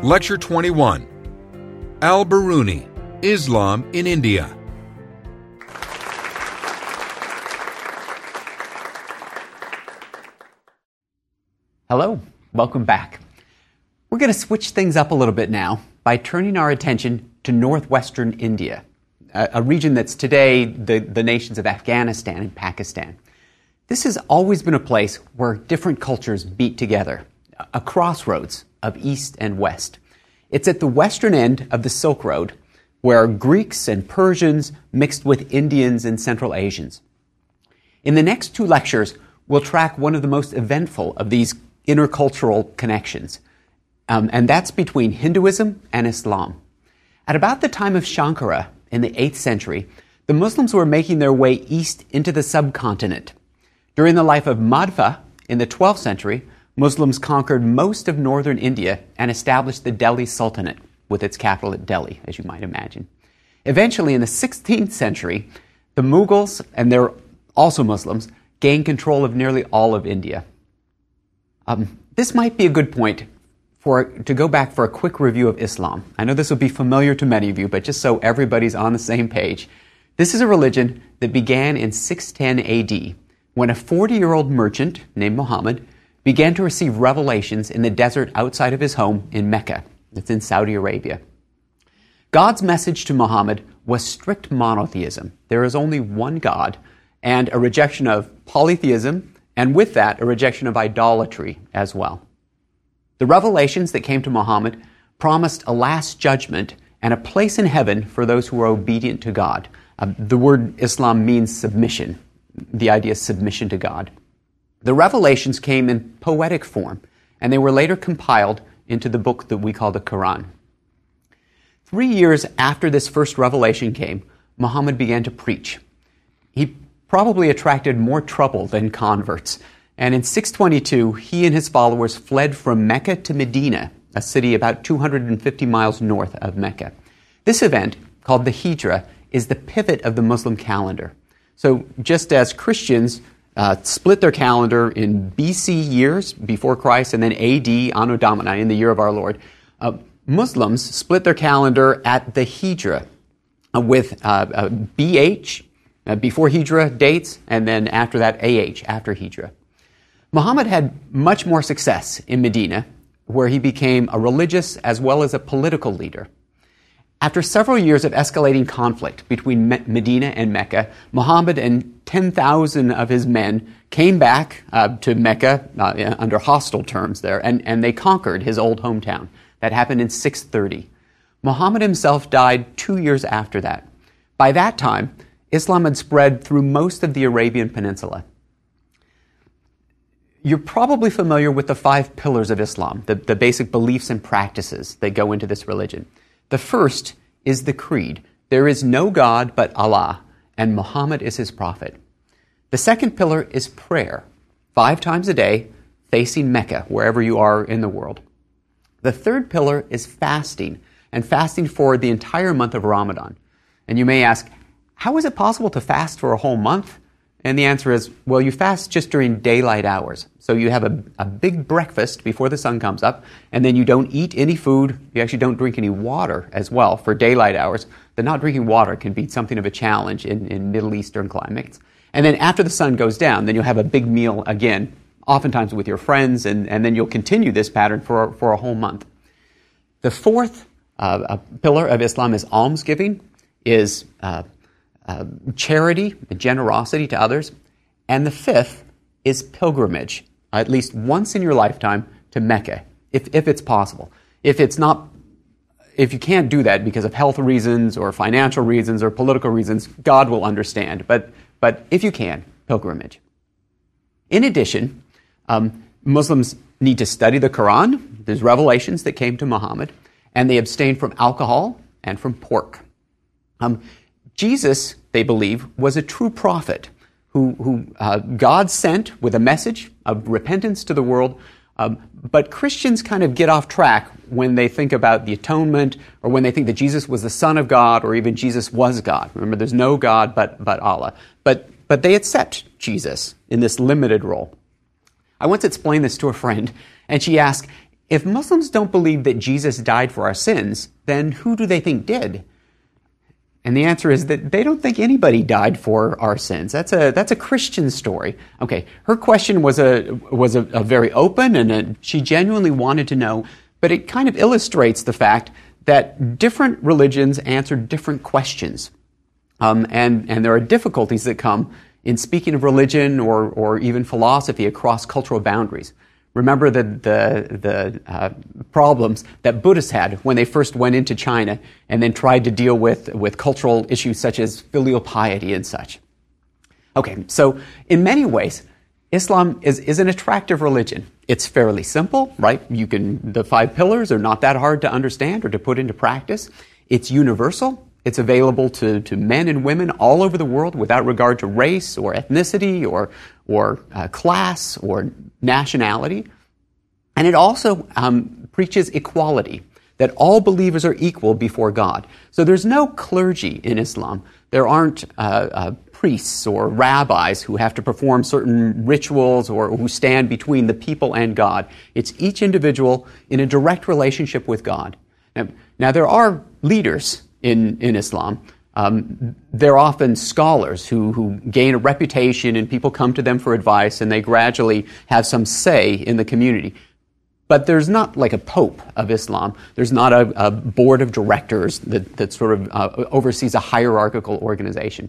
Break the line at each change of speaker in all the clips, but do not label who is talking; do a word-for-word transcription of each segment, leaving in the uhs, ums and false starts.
Lecture twenty-one, Al-Biruni, Islam in India.
Hello, welcome back. We're going to switch things up a little bit now by turning our attention to northwestern India, a, a region that's today the, the nations of Afghanistan and Pakistan. This has always been a place where different cultures meet together, a crossroads of east and west. It's at the western end of the Silk Road, where Greeks and Persians mixed with Indians and Central Asians. In the next two lectures, we'll track one of the most eventful of these intercultural connections, um, and that's between Hinduism and Islam. At about the time of Shankara in the eighth century, the Muslims were making their way east into the subcontinent. During the life of Madhva in the twelfth century, Muslims conquered most of northern India and established the Delhi Sultanate, with its capital at Delhi, as you might imagine. Eventually, in the sixteenth century, the Mughals, and they're also Muslims, gained control of nearly all of India. Um, this might be a good point for to go back for a quick review of Islam. I know this will be familiar to many of you, but just so everybody's on the same page, this is a religion that began in six ten A D, when a forty-year-old merchant named Muhammad began to receive revelations in the desert outside of his home in Mecca. It's in Saudi Arabia. God's message to Muhammad was strict monotheism. There is only one God, and a rejection of polytheism, and with that, a rejection of idolatry as well. The revelations that came to Muhammad promised a last judgment and a place in heaven for those who are obedient to God. Uh, the word Islam means submission. The idea is submission to God. The revelations came in poetic form, and they were later compiled into the book that we call the Quran. Three years after this first revelation came, Muhammad began to preach. He probably attracted more trouble than converts, and in six twenty-two, he and his followers fled from Mecca to Medina, a city about two hundred fifty miles north of Mecca. This event, called the Hijra, is the pivot of the Muslim calendar. So just as Christians uh, split their calendar in B C years, before Christ, and then A D, Anno Domini, in the year of our Lord, uh, Muslims split their calendar at the Hijra, uh, with uh, uh, B H, uh, before Hijra dates, and then after that A H, after Hijra. Muhammad had much more success in Medina, where he became a religious as well as a political leader. After several years of escalating conflict between Me- Medina and Mecca, Muhammad and ten thousand of his men came back uh, to Mecca uh, under hostile terms there, and, and they conquered his old hometown. That happened in six thirty. Muhammad himself died two years after that. By that time, Islam had spread through most of the Arabian Peninsula. You're probably familiar with the five pillars of Islam, the, the basic beliefs and practices that go into this religion. The first is the creed. There is no God but Allah, and Muhammad is his prophet. The second pillar is prayer, five times a day, facing Mecca, wherever you are in the world. The third pillar is fasting, and fasting for the entire month of Ramadan. And you may ask, how is it possible to fast for a whole month? And the answer is, well, you fast just during daylight hours. So you have a, a big breakfast before the sun comes up, and then you don't eat any food. You actually don't drink any water as well for daylight hours. The not drinking water can be something of a challenge in, in Middle Eastern climates. And then after the sun goes down, then you'll have a big meal again, oftentimes with your friends, and, and then you'll continue this pattern for, for a whole month. The fourth uh, pillar of Islam is almsgiving, is uh, Uh, charity and generosity to others. And the fifth is pilgrimage, at least once in your lifetime, to Mecca, if, if it's possible. If it's not, if you can't do that because of health reasons or financial reasons or political reasons, God will understand. But, but if you can, pilgrimage. In addition, um, Muslims need to study the Quran. There's revelations that came to Muhammad, and they abstain from alcohol and from pork. Um, Jesus, they believe, was a true prophet who, who uh, God sent with a message of repentance to the world. Um, but Christians kind of get off track when they think about the atonement, or when they think that Jesus was the Son of God, or even Jesus was God. Remember, there's no God but, but Allah. But, but they accept Jesus in this limited role. I once explained this to a friend, and she asked, if Muslims don't believe that Jesus died for our sins, then who do they think did? And the answer is that they don't think anybody died for our sins. That's a that's a Christian story. Okay, her question was a was a, a very open, and a, she genuinely wanted to know, but it kind of illustrates the fact that different religions answer different questions, um, and and there are difficulties that come in speaking of religion or or even philosophy across cultural boundaries. Remember the the, the uh, problems that Buddhists had when they first went into China and then tried to deal with, with cultural issues such as filial piety and such. Okay, so in many ways, Islam is, is an attractive religion. It's fairly simple, right? You can, the five pillars are not that hard to understand or to put into practice. It's universal. It's available to, to men and women all over the world without regard to race or ethnicity or, or uh, class or nationality. And it also um, preaches equality, that all believers are equal before God. So there's no clergy in Islam. There aren't uh, uh, priests or rabbis who have to perform certain rituals or who stand between the people and God. It's each individual in a direct relationship with God. Now, now there are leaders in, in Islam. Um, they're often scholars who, who gain a reputation and people come to them for advice and they gradually have some say in the community. But there's not like a pope of Islam. There's not a, a board of directors that, that sort of uh, oversees a hierarchical organization.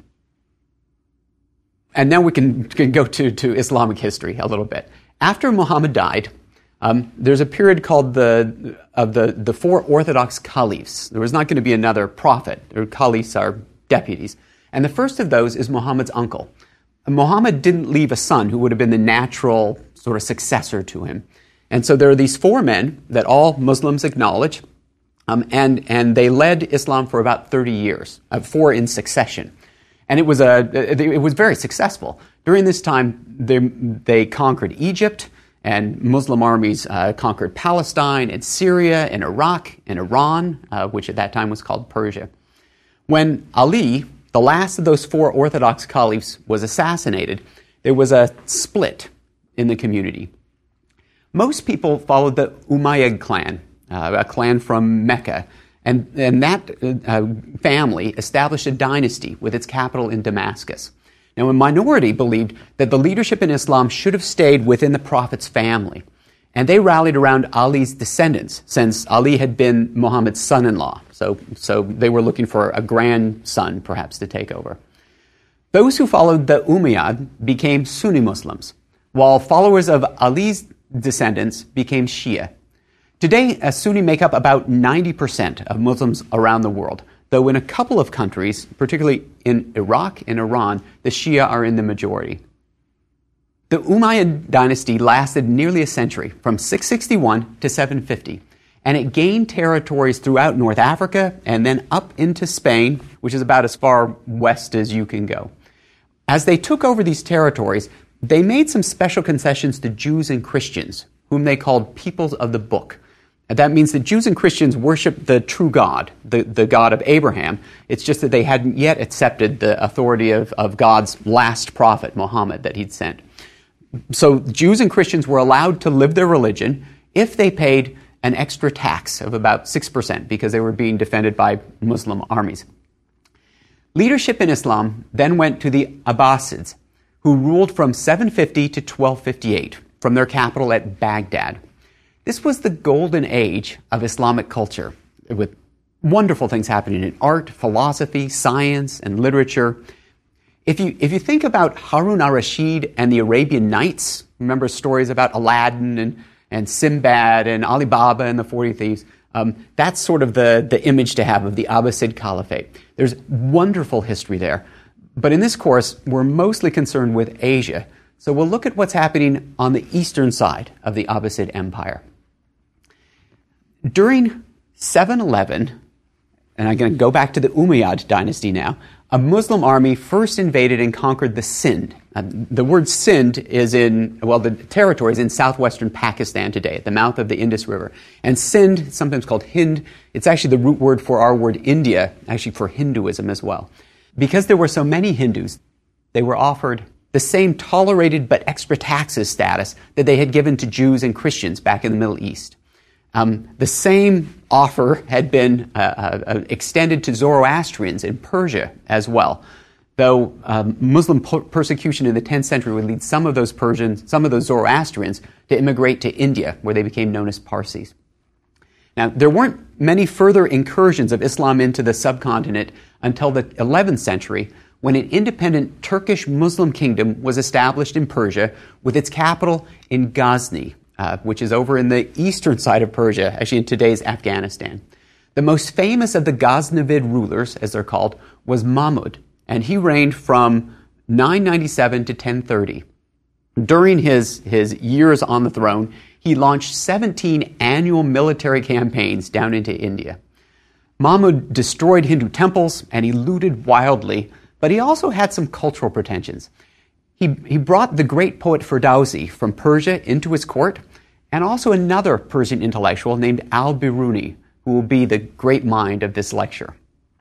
And now we can, can go to, to Islamic history a little bit. After Muhammad died, Um, there's a period called the of the, the four Orthodox caliphs. There was not going to be another prophet. Their caliphs are deputies. And the first of those is Muhammad's uncle. And Muhammad didn't leave a son who would have been the natural sort of successor to him. And so there are these four men that all Muslims acknowledge, um, and, and they led Islam for about thirty years, uh, four in succession. And it was, a, it was very successful. During this time, they, they conquered Egypt, and Muslim armies uh, conquered Palestine and Syria and Iraq and Iran, uh, which at that time was called Persia. When Ali, the last of those four Orthodox caliphs, was assassinated, there was a split in the community. Most people followed the Umayyad clan, uh, a clan from Mecca, and, and that uh, family established a dynasty with its capital in Damascus. Now, a minority believed that the leadership in Islam should have stayed within the Prophet's family, and they rallied around Ali's descendants, since Ali had been Muhammad's son-in-law. So, so they were looking for a grandson, perhaps, to take over. Those who followed the Umayyad became Sunni Muslims, while followers of Ali's descendants became Shia. Today, uh, Sunni make up about ninety percent of Muslims around the world, though in a couple of countries, particularly in Iraq and Iran, the Shia are in the majority. The Umayyad dynasty lasted nearly a century, from six sixty-one to seven fifty, and it gained territories throughout North Africa and then up into Spain, which is about as far west as you can go. As they took over these territories, they made some special concessions to Jews and Christians, whom they called peoples of the book. And that means that Jews and Christians worship the true God, the, the God of Abraham. It's just that they hadn't yet accepted the authority of, of God's last prophet, Muhammad, that he'd sent. So Jews and Christians were allowed to live their religion if they paid an extra tax of about six percent because they were being defended by Muslim armies. Leadership in Islam then went to the Abbasids, who ruled from seven fifty to twelve fifty-eight from their capital at Baghdad. This was the golden age of Islamic culture, with wonderful things happening in art, philosophy, science, and literature. If you if you think about Harun al-Rashid and the Arabian Nights, remember stories about Aladdin and, and Sinbad and Ali Baba and the forty Thieves, um, that's sort of the, the image to have of the Abbasid Caliphate. There's wonderful history there. But in this course, we're mostly concerned with Asia. So we'll look at what's happening on the eastern side of the Abbasid Empire. During seven eleven, and I'm going to go back to the Umayyad dynasty now, a Muslim army first invaded and conquered the Sind. Uh, the word Sind is in, well, the territory is in southwestern Pakistan today, at the mouth of the Indus River. And Sind, sometimes called Hind, it's actually the root word for our word India, actually for Hinduism as well. Because there were so many Hindus, they were offered the same tolerated but extra taxes status that they had given to Jews and Christians back in the Middle East. Um, the same offer had been uh, uh, extended to Zoroastrians in Persia as well, though um, Muslim per- persecution in the tenth century would lead some of those Persians, some of those Zoroastrians, to immigrate to India, where they became known as Parsis. Now, there weren't many further incursions of Islam into the subcontinent until the eleventh century, when an independent Turkish Muslim kingdom was established in Persia with its capital in Ghazni, uh, which is over in the eastern side of Persia, actually in today's Afghanistan. The most famous of the Ghaznavid rulers, as they're called, was Mahmud, and he reigned from nine ninety-seven to ten thirty. During his, his years on the throne, he launched seventeen annual military campaigns down into India. Mahmud destroyed Hindu temples, and he looted wildly, but he also had some cultural pretensions. He, he brought the great poet Ferdowsi from Persia into his court, and also another Persian intellectual named Al-Biruni, who will be the great mind of this lecture.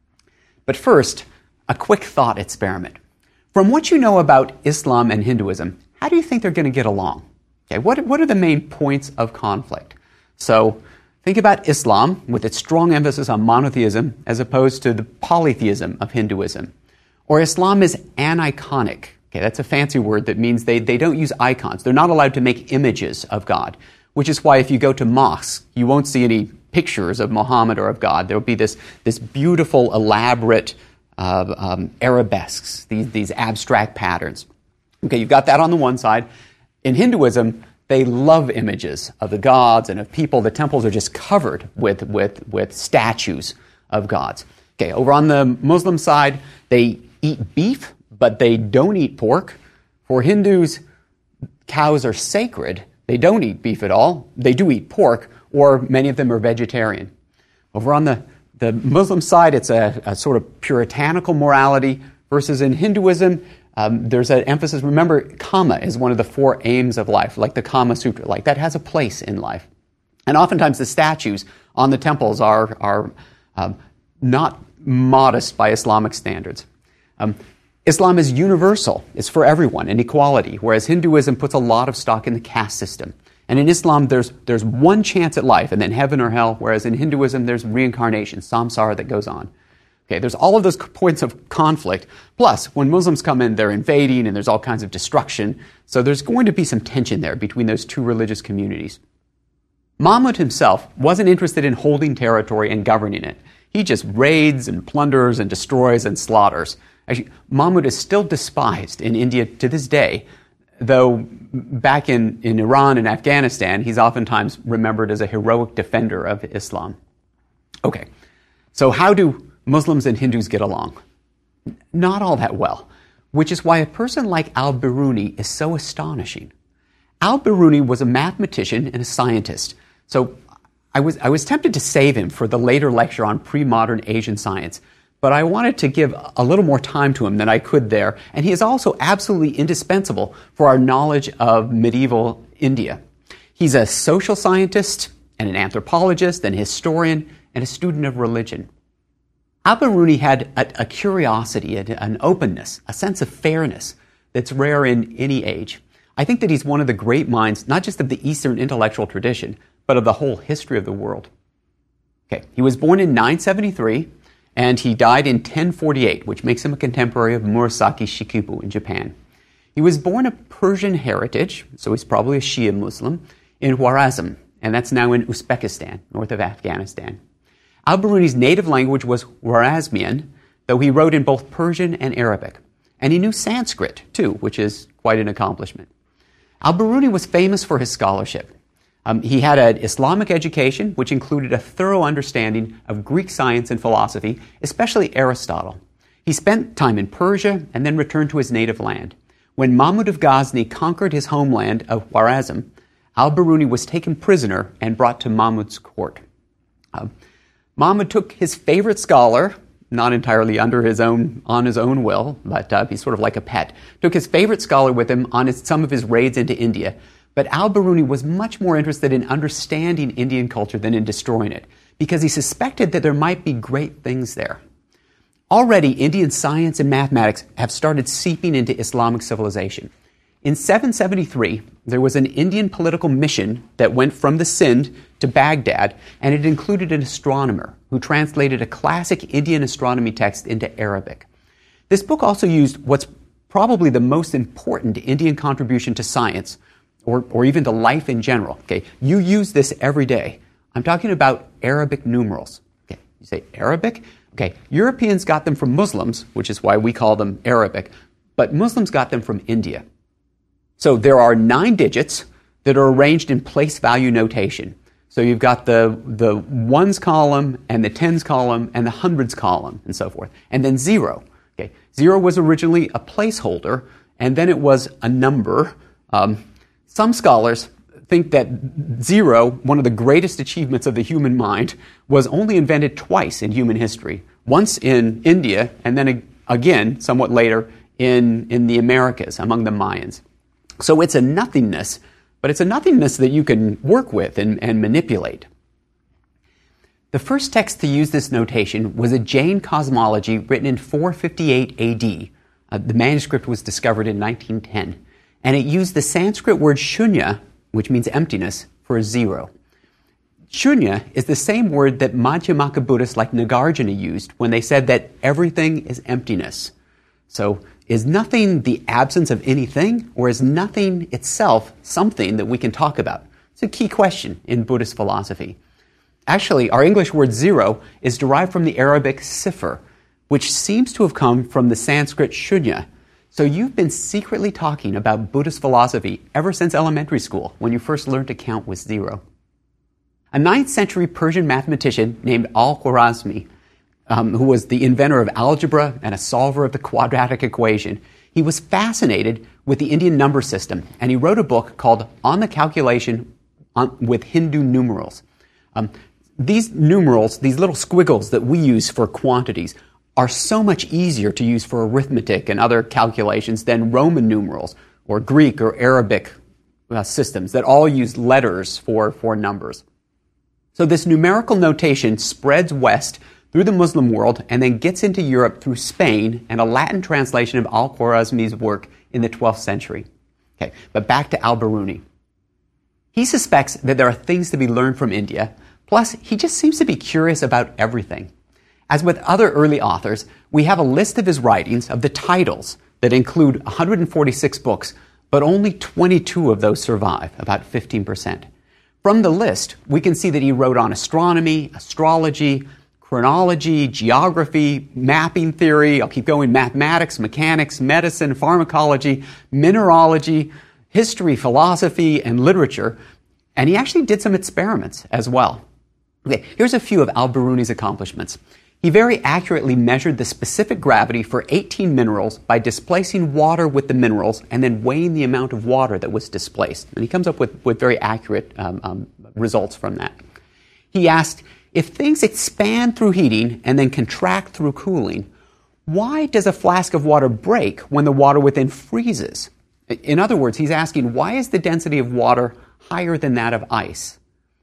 But first, a quick thought experiment. From what you know about Islam and Hinduism, how do you think they're going to get along? Okay, what, what are the main points of conflict? So think about Islam with its strong emphasis on monotheism as opposed to the polytheism of Hinduism. Or Islam is aniconic. Okay, that's a fancy word that means they, they don't use icons. They're not allowed to make images of God, which is why if you go to mosques, you won't see any pictures of Muhammad or of God. There will be this, this beautiful, elaborate uh, um, arabesques, these, these abstract patterns. Okay, you've got that on the one side. In Hinduism, they love images of the gods and of people. The temples are just covered with, with, with statues of gods. Okay, over on the Muslim side, they eat beef, but they don't eat pork. For Hindus, cows are sacred. They don't eat beef at all. They do eat pork, or many of them are vegetarian. Over on the, the Muslim side, it's a, a sort of puritanical morality, versus in Hinduism, um, there's an emphasis. Remember, Kama is one of the four aims of life, like the Kama Sutra. Like, that has a place in life. And oftentimes the statues on the temples are, are um, not modest by Islamic standards. Um, Islam is universal. It's for everyone, and equality, whereas Hinduism puts a lot of stock in the caste system. And in Islam, there's, there's one chance at life, and then heaven or hell, whereas in Hinduism, there's reincarnation, samsara, that goes on. Okay, there's all of those points of conflict. Plus, when Muslims come in, they're invading, and there's all kinds of destruction. So there's going to be some tension there between those two religious communities. Mahmud himself wasn't interested in holding territory and governing it. He just raids and plunders and destroys and slaughters. Actually, Mahmud is still despised in India to this day, though back in, in Iran and Afghanistan, he's oftentimes remembered as a heroic defender of Islam. Okay, so how do Muslims and Hindus get along? Not all that well, which is why a person like Al-Biruni is so astonishing. Al-Biruni was a mathematician and a scientist, so I was, I was tempted to save him for the later lecture on pre-modern Asian science, but I wanted to give a little more time to him than I could there, and he is also absolutely indispensable for our knowledge of medieval India. He's a social scientist and an anthropologist and a historian and a student of religion. Al-Biruni had a, a curiosity, an openness, a sense of fairness that's rare in any age. I think that he's one of the great minds, not just of the Eastern intellectual tradition, but of the whole history of the world. Okay, he was born in nine seventy-three, and he died in ten forty-eight, which makes him a contemporary of Murasaki Shikibu in Japan. He was born of Persian heritage, so he's probably a Shia Muslim, in Khwarezm, and that's now in Uzbekistan, north of Afghanistan. Al-Biruni's native language was Khwarezmian, though he wrote in both Persian and Arabic. And he knew Sanskrit, too, which is quite an accomplishment. Al-Biruni was famous for his scholarship. Um, he had an Islamic education, which included a thorough understanding of Greek science and philosophy, especially Aristotle. He spent time in Persia and then returned to his native land. When Mahmud of Ghazni conquered his homeland of Khwarezm, Al-Biruni was taken prisoner and brought to Mahmud's court. Uh, Mahmud took his favorite scholar, not entirely under his own, on his own will, but uh, he's sort of like a pet, took his favorite scholar with him on his, some of his raids into India. But Al-Biruni was much more interested in understanding Indian culture than in destroying it, because he suspected that there might be great things there. Already, Indian science and mathematics have started seeping into Islamic civilization. In seven seventy-three, there was an Indian political mission that went from the Sindh to Baghdad, and it included an astronomer who translated a classic Indian astronomy text into Arabic. This book also used what's probably the most important Indian contribution to science, or, or even to life in general. Okay, you use this every day. I'm talking about Arabic numerals. Okay, you say Arabic? Okay, Europeans got them from Muslims, which is why we call them Arabic, but Muslims got them from India. So there are nine digits that are arranged in place value notation. So you've got the, the ones column and the tens column and the hundreds column and so forth. And then zero. Okay. Zero was originally a placeholder, and then it was a number. Um, some scholars think that zero, one of the greatest achievements of the human mind, was only invented twice in human history. Once in India, and then again, somewhat later, in, in the Americas, among the Mayans. So it's a nothingness, but it's a nothingness that you can work with and, and manipulate. The first text to use this notation was a Jain cosmology written in four fifty-eight A D. Uh, the manuscript was discovered in nineteen ten, and it used the Sanskrit word shunya, which means emptiness, for a zero. Shunya is the same word that Madhyamaka Buddhists like Nagarjuna used when they said that everything is emptiness. So, is nothing the absence of anything, or is nothing itself something that we can talk about? It's a key question in Buddhist philosophy. Actually, our English word zero is derived from the Arabic sifr, which seems to have come from the Sanskrit shunya. So you've been secretly talking about Buddhist philosophy ever since elementary school, when you first learned to count with zero. A ninth century Persian mathematician named Al-Khwarizmi, Um, who was the inventor of algebra and a solver of the quadratic equation, he was fascinated with the Indian number system, and he wrote a book called On the Calculation on, with Hindu Numerals. Um, these numerals, these little squiggles that we use for quantities, are so much easier to use for arithmetic and other calculations than Roman numerals or Greek or Arabic uh, systems that all use letters for, for numbers. So this numerical notation spreads west through the Muslim world, and then gets into Europe through Spain and a Latin translation of Al-Khwarizmi's work in the twelfth century. Okay, but back to Al-Biruni. He suspects that there are things to be learned from India, plus he just seems to be curious about everything. As with other early authors, we have a list of his writings, of the titles, that include one hundred forty-six books, but only twenty-two of those survive, about fifteen percent. From the list, we can see that he wrote on astronomy, astrology, chronology, geography, mapping theory, I'll keep going, mathematics, mechanics, medicine, pharmacology, mineralogy, history, philosophy, and literature. And he actually did some experiments as well. Okay, here's a few of Al-Biruni's accomplishments. He very accurately measured the specific gravity for eighteen minerals by displacing water with the minerals and then weighing the amount of water that was displaced. And he comes up with, with very accurate um, um, results from that. He asked, if things expand through heating and then contract through cooling, why does a flask of water break when the water within freezes? In other words, he's asking, why is the density of water higher than that of ice?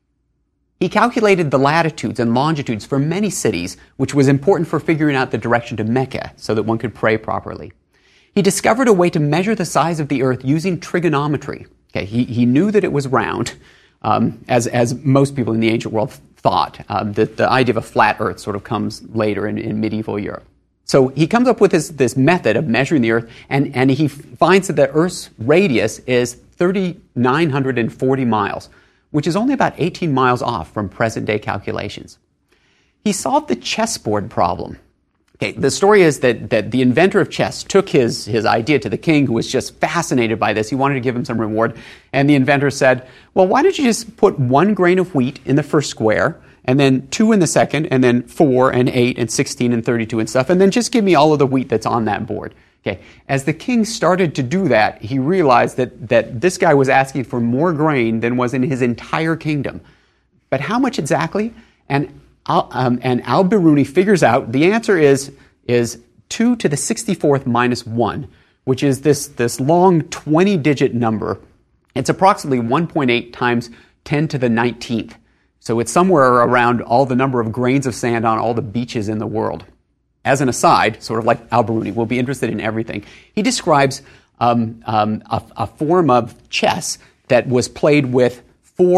He calculated the latitudes and longitudes for many cities, which was important for figuring out the direction to Mecca so that one could pray properly. He discovered a way to measure the size of the earth using trigonometry. Okay, he, he knew that it was round, um, as, as most people in the ancient world thought. Um, that the idea of a flat earth sort of comes later in, in medieval Europe. So he comes up with this, this method of measuring the earth, and, and he finds that the Earth's radius is three thousand nine hundred forty miles, which is only about eighteen miles off from present-day calculations. He solved the chessboard problem. Okay, the story is that, that the inventor of chess took his, his idea to the king, who was just fascinated by this. He wanted to give him some reward. And the inventor said, well, why don't you just put one grain of wheat in the first square, and then two in the second, and then four and eight and sixteen and thirty-two and stuff, and then just give me all of the wheat that's on that board. Okay, as the king started to do that, he realized that, that this guy was asking for more grain than was in his entire kingdom. But how much exactly? And Um, and Al-Biruni figures out the answer is, is two to the sixty-fourth minus one, which is this, this long twenty-digit number. It's approximately one point eight times ten to the nineteenth. So it's somewhere around all the number of grains of sand on all the beaches in the world. As an aside, sort of like Al-Biruni, we'll be interested in everything. He describes um, um, a, a form of chess that was played with four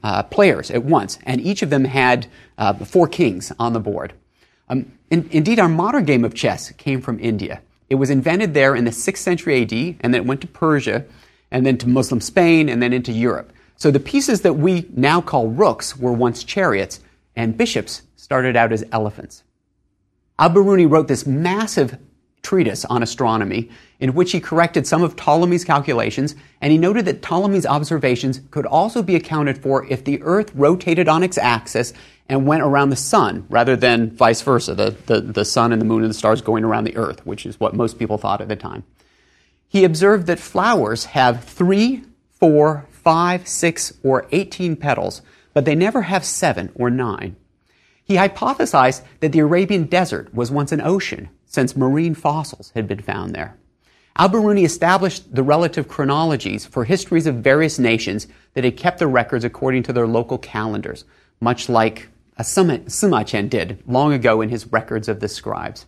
uh, players at once, and each of them had uh, four kings on the board. Um, in, indeed, our modern game of chess came from India. It was invented there in the sixth century A D, and then it went to Persia, and then to Muslim Spain, and then into Europe. So the pieces that we now call rooks were once chariots, and bishops started out as elephants. Al-Biruni wrote this massive treatise on astronomy in which he corrected some of Ptolemy's calculations, and he noted that Ptolemy's observations could also be accounted for if the Earth rotated on its axis and went around the sun, rather than vice versa, the, the, the sun and the moon and the stars going around the Earth, which is what most people thought at the time. He observed that flowers have three, four, five, six, or eighteen petals, but they never have seven or nine. He hypothesized that the Arabian desert was once an ocean, since marine fossils had been found there. Al-Biruni established the relative chronologies for histories of various nations that had kept the records according to their local calendars, much like a Sima-Qian did long ago in his Records of the Scribes.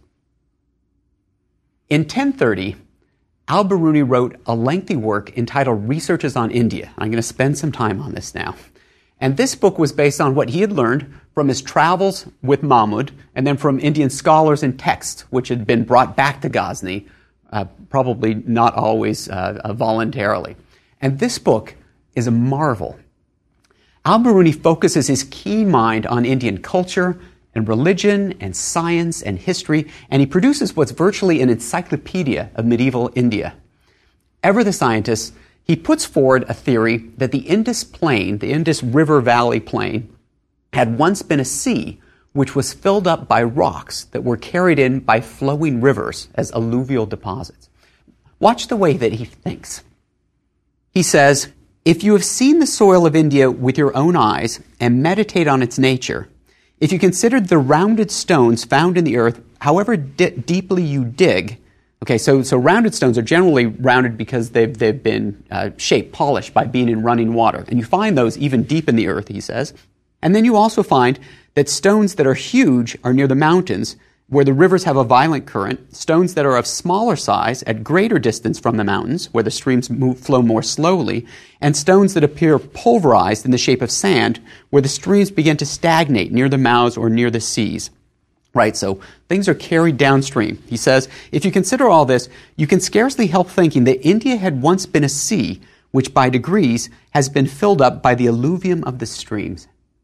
In ten thirty, Al-Biruni wrote a lengthy work entitled Researches on India. I'm going to spend some time on this now. And this book was based on what he had learned from his travels with Mahmud and then from Indian scholars and texts which had been brought back to Ghazni, uh, probably not always uh, uh, voluntarily. And this book is a marvel. Al-Biruni focuses his keen mind on Indian culture and religion and science and history, and he produces what's virtually an encyclopedia of medieval India. Ever the scientist, he puts forward a theory that the Indus Plain, the Indus River Valley Plain, had once been a sea which was filled up by rocks that were carried in by flowing rivers as alluvial deposits. Watch the way that he thinks. He says, if you have seen the soil of India with your own eyes and meditate on its nature, if you considered the rounded stones found in the earth, however di- deeply you dig, okay, so, so rounded stones are generally rounded because they've, they've been uh, shaped, polished by being in running water. And you find those even deep in the earth, he says. And then you also find that stones that are huge are near the mountains, where the rivers have a violent current, stones that are of smaller size at greater distance from the mountains, where the streams move, flow more slowly, and stones that appear pulverized in the shape of sand, where the streams begin to stagnate near the mouths or near the seas. Right, so things are carried downstream. He says, if you consider all this, you can scarcely help thinking that India had once been a sea, which by degrees has been filled up by the alluvium of the streams.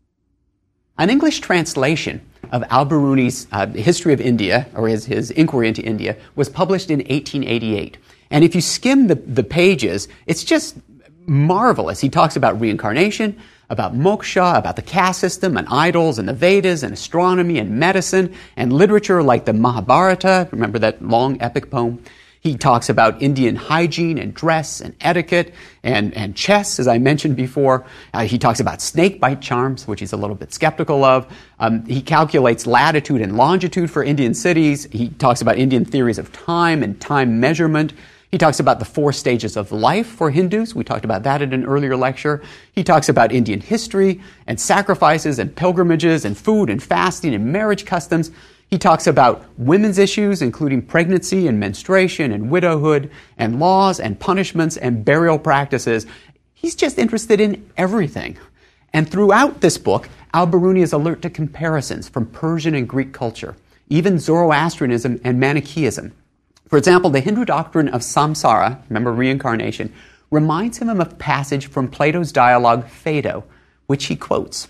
An English translation of Al-Biruni's uh, History of India, or his, his Inquiry into India, was published in eighteen eighty-eight. And if you skim the, the pages, it's just marvelous. He talks about reincarnation, about moksha, about the caste system, and idols, and the Vedas, and astronomy, and medicine, and literature like the Mahabharata. Remember that long epic poem? He talks about Indian hygiene and dress and etiquette and, and chess, as I mentioned before. Uh, he talks about snake bite charms, which he's a little bit skeptical of. Um, he calculates latitude and longitude for Indian cities. He talks about Indian theories of time and time measurement. He talks about the four stages of life for Hindus. We talked about that in an earlier lecture. He talks about Indian history and sacrifices and pilgrimages and food and fasting and marriage customs. He talks about women's issues, including pregnancy and menstruation and widowhood and laws and punishments and burial practices. He's just interested in everything. And throughout this book, Al-Biruni is alert to comparisons from Persian and Greek culture, even Zoroastrianism and Manichaeism. For example, the Hindu doctrine of samsara, remember reincarnation, reminds him of a passage from Plato's dialogue Phaedo, which he quotes.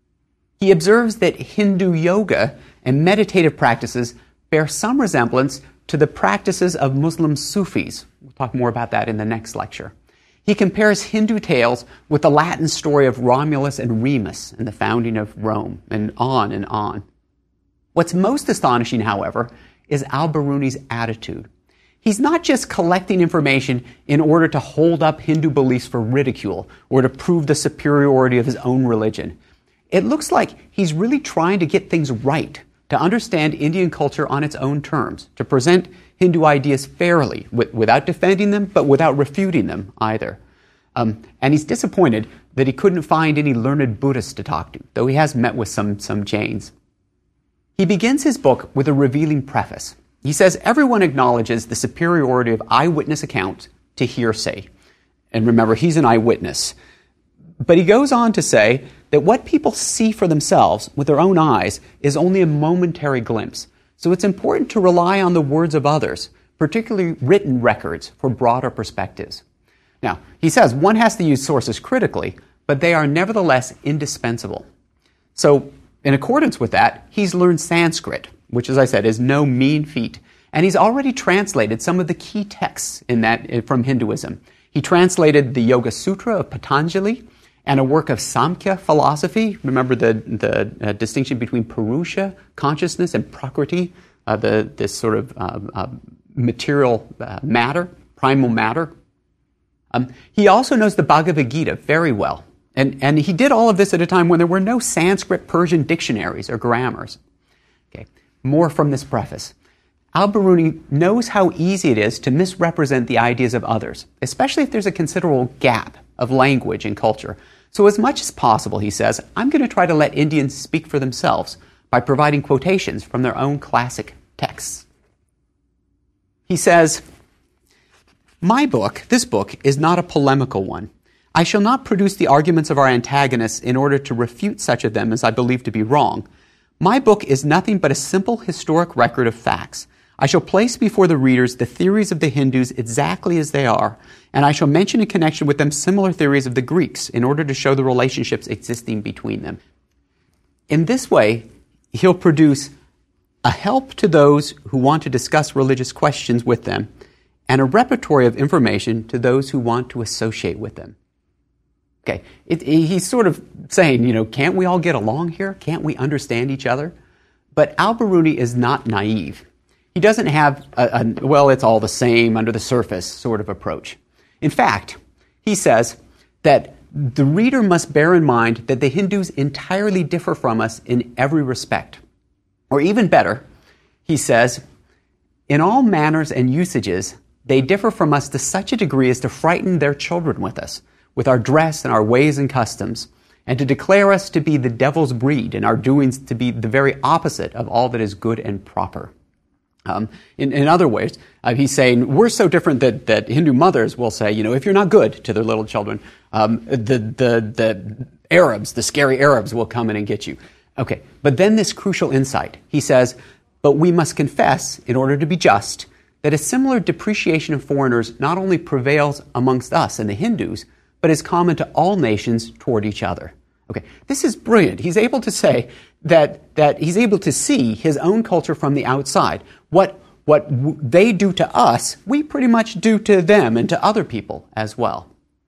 He observes that Hindu yoga and meditative practices bear some resemblance to the practices of Muslim Sufis. We'll talk more about that in the next lecture. He compares Hindu tales with the Latin story of Romulus and Remus and the founding of Rome, and on and on. What's most astonishing, however, is Al-Biruni's attitude. He's not just collecting information in order to hold up Hindu beliefs for ridicule or to prove the superiority of his own religion. It looks like he's really trying to get things right, to understand Indian culture on its own terms, to present Hindu ideas fairly, w- without defending them, but without refuting them either. Um, and he's disappointed that he couldn't find any learned Buddhists to talk to, though he has met with some, some Jains. He begins his book with a revealing preface. He says everyone acknowledges the superiority of eyewitness accounts to hearsay. And remember, he's an eyewitness. But he goes on to say that what people see for themselves with their own eyes is only a momentary glimpse. So it's important to rely on the words of others, particularly written records, for broader perspectives. Now, he says one has to use sources critically, but they are nevertheless indispensable. So, in accordance with that, he's learned Sanskrit, which, as I said, is no mean feat. And he's already translated some of the key texts in that from Hinduism. He translated the Yoga Sutra of Patanjali and a work of Samkhya philosophy. Remember the, the uh, distinction between Purusha, consciousness, and Prakriti, uh, the, this sort of uh, uh, material uh, matter, primal matter. Um, he also knows the Bhagavad Gita very well. And, and he did all of this at a time when there were no Sanskrit Persian dictionaries or grammars. Okay, more from this preface. Al-Biruni knows how easy it is to misrepresent the ideas of others, especially if there's a considerable gap of language and culture. So as much as possible, he says, I'm going to try to let Indians speak for themselves by providing quotations from their own classic texts. He says, my book, this book, is not a polemical one. I shall not produce the arguments of our antagonists in order to refute such of them as I believe to be wrong. My book is nothing but a simple historic record of facts. I shall place before the readers the theories of the Hindus exactly as they are, and I shall mention in connection with them similar theories of the Greeks in order to show the relationships existing between them. In this way, he'll produce a help to those who want to discuss religious questions with them, and a repertory of information to those who want to associate with them. Okay, it, he's sort of saying, you know, can't we all get along here? Can't we understand each other? But Al-Biruni is not naive. He doesn't have a, a, well, it's all the same under the surface sort of approach. In fact, he says that the reader must bear in mind that the Hindus entirely differ from us in every respect. Or even better, he says, in all manners and usages, they differ from us to such a degree as to frighten their children with us, with our dress and our ways and customs, and to declare us to be the devil's breed and our doings to be the very opposite of all that is good and proper. Um, in, in other ways, uh, he's saying we're so different that, that Hindu mothers will say, you know, if you're not good to their little children, um, the, the, the Arabs, the scary Arabs will come in and get you. Okay, but then this crucial insight. He says, but we must confess, in order to be just, that a similar depreciation of foreigners not only prevails amongst us and the Hindus, but is common to all nations toward each other. Okay, this is brilliant. He's able to say that that he's able to see his own culture from the outside. What what w- they do to us, we pretty much do to them and to other people as well.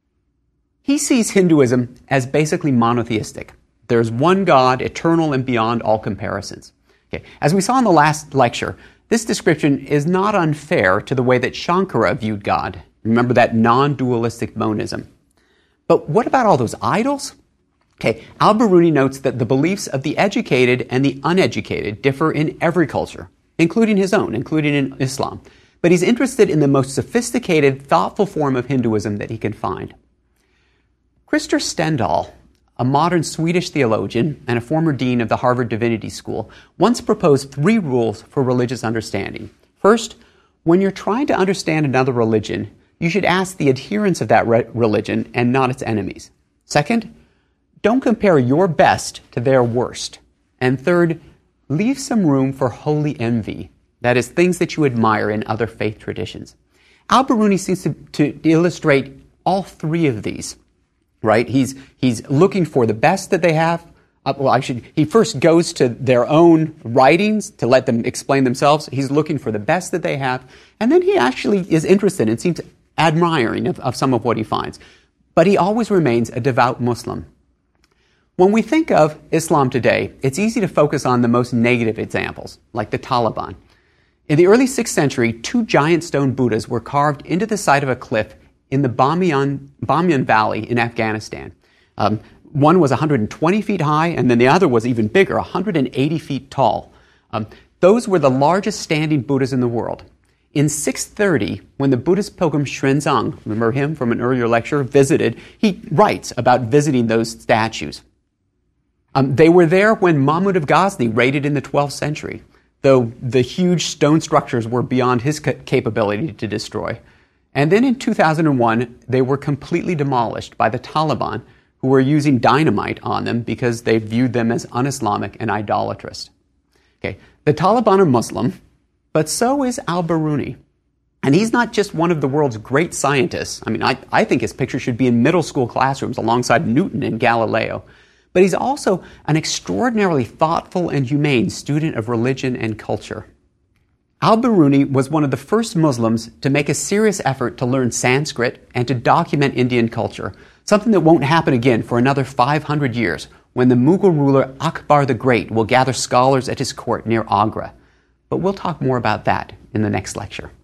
He sees Hinduism as basically monotheistic. There's one God, eternal and beyond all comparisons. Okay, as we saw in the last lecture, this description is not unfair to the way that Shankara viewed God. Remember that non-dualistic monism. But what about all those idols? Okay, Al-Biruni notes that the beliefs of the educated and the uneducated differ in every culture, including his own, including in Islam. But he's interested in the most sophisticated, thoughtful form of Hinduism that he can find. Christer Stendahl, a modern Swedish theologian and a former dean of the Harvard Divinity School, once proposed three rules for religious understanding. First, when you're trying to understand another religion, you should ask the adherents of that re- religion and not its enemies. Second, don't compare your best to their worst. And third, leave some room for holy envy, that is, things that you admire in other faith traditions. Al-Biruni seems to, to illustrate all three of these, right? He's, he's looking for the best that they have. Uh, well, I should, he first goes to their own writings to let them explain themselves. He's looking for the best that they have. And then he actually is interested and seems admiring of, of some of what he finds. But he always remains a devout Muslim. When we think of Islam today, it's easy to focus on the most negative examples, like the Taliban. In the early sixth century, two giant stone Buddhas were carved into the side of a cliff in the Bamiyan, Bamiyan Valley in Afghanistan. Um, one was one hundred twenty feet high, and then the other was even bigger, one hundred eighty feet tall. Um, those were the largest standing Buddhas in the world. In six thirty, when the Buddhist pilgrim Xuanzang, remember him from an earlier lecture, visited, he writes about visiting those statues. Um, they were there when Mahmud of Ghazni raided in the twelfth century, though the huge stone structures were beyond his ca- capability to destroy. And then in two thousand one, they were completely demolished by the Taliban, who were using dynamite on them because they viewed them as un-Islamic and idolatrous. Okay, the Taliban are Muslim, but so is al-Biruni. And he's not just one of the world's great scientists. I mean, I, I think his picture should be in middle school classrooms alongside Newton and Galileo. But he's also an extraordinarily thoughtful and humane student of religion and culture. Al-Biruni was one of the first Muslims to make a serious effort to learn Sanskrit and to document Indian culture, something that won't happen again for another five hundred years, when the Mughal ruler Akbar the Great will gather scholars at his court near Agra. But we'll talk more about that in the next lecture.